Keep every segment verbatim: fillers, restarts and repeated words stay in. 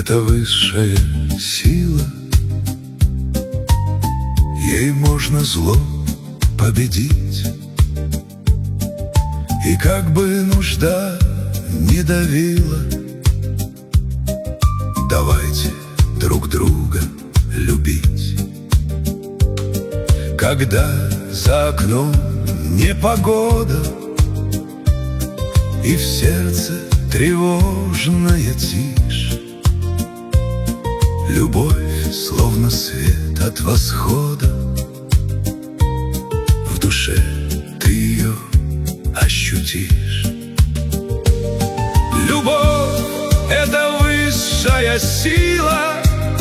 это высшая сила, ей можно зло победить. И как бы нужда не давила, давайте друг друга любить. Когда за окном непогода и в сердце тревожная тишь, любовь, словно свет от восхода, в душе ты ее ощутишь. Любовь — это высшая сила,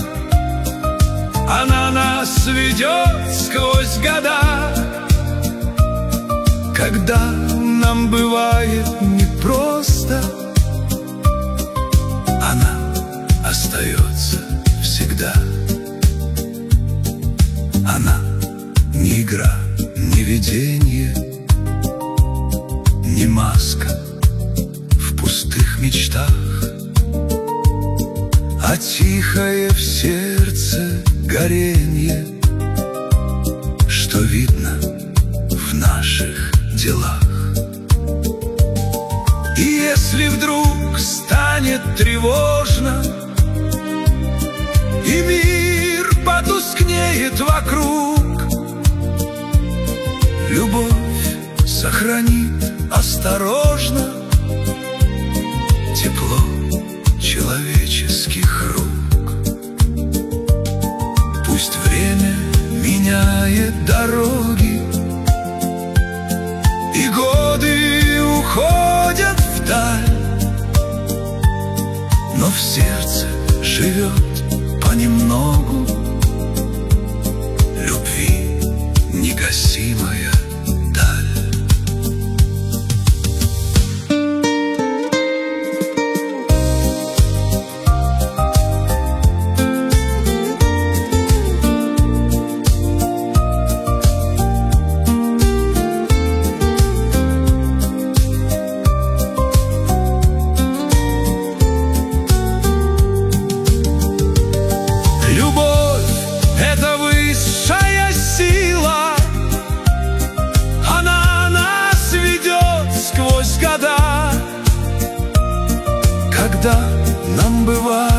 она нас ведет сквозь года. Когда нам бывает непросто, она остается всегда. Она не игра, не видение, не маска в пустых мечтах, а тихое в сердце горенье, что видно в наших делах. И если вдруг станет тревожно и мир потускнеет вокруг, любовь сохранит осторожно тепло человеческих рук. Пусть время меняет дороги и годы уходят вдаль, но в сердце живет понемногу любви негасимая даль. Когда нам бывает